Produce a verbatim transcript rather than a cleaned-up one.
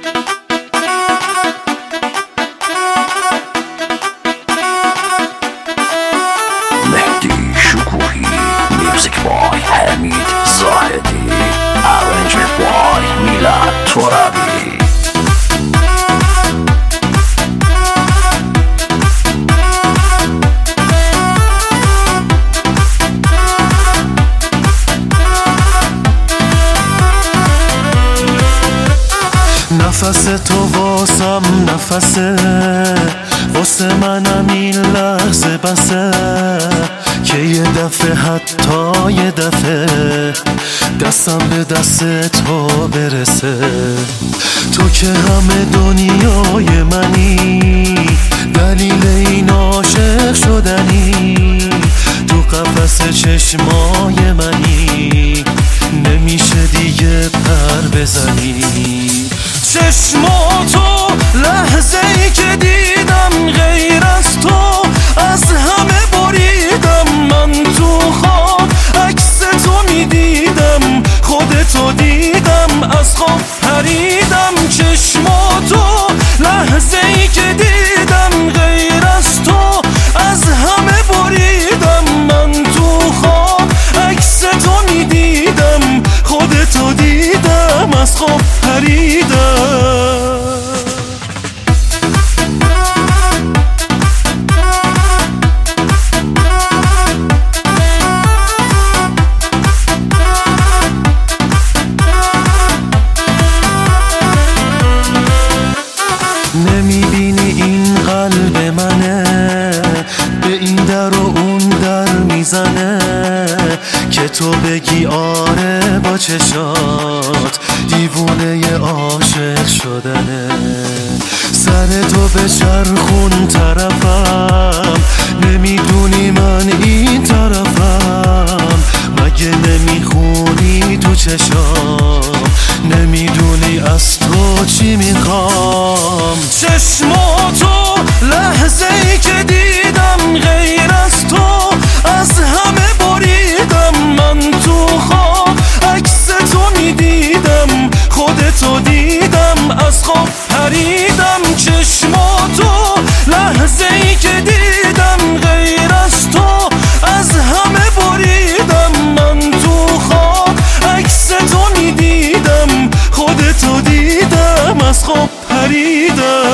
نفس تو واسم نفسه، واسه منم این لحظه بسه که یه دفعه حتی یه دفعه دستم به دست تو برسه. تو که همه دنیای منی، دلیل این عاشق شدنی، تو قفس چشمای منی، نمیشه دیگه پر بزنی. چشماتو لحظه ای که دیدم، غیر از تو از همه بریدم. من تو خواب عکس تو میدیدم، خودتو دیدم از خواب پریدم. چشماتو لحظه ای که دیدم، غیر از تو از همه بریدم. من تو خواب عکس تو میدیدم، خودتو دیدم از خواب پریدم. نمیبینی این قلب منه، به این در و اون در میزنه که تو بگی آره با چشات، دیوونه عاشق شدنه. سر تو به چرخون طرفم، نمیدونی من این طرفم. مگه نمیخونی تو چشام، نمیدونی از تو چی میخوام. چشماتو لحظه ای که دیدم، غیر از تو از همه بریدم. من تو خواب عکس تو میدیدم، خودتو دیدم از خواب پریدم. چشماتو لحظه ای که دیدم، غیر از تو از همه بریدم. من تو خواب عکس تو میدیدم، خودتو دیدم از خواب پریدم.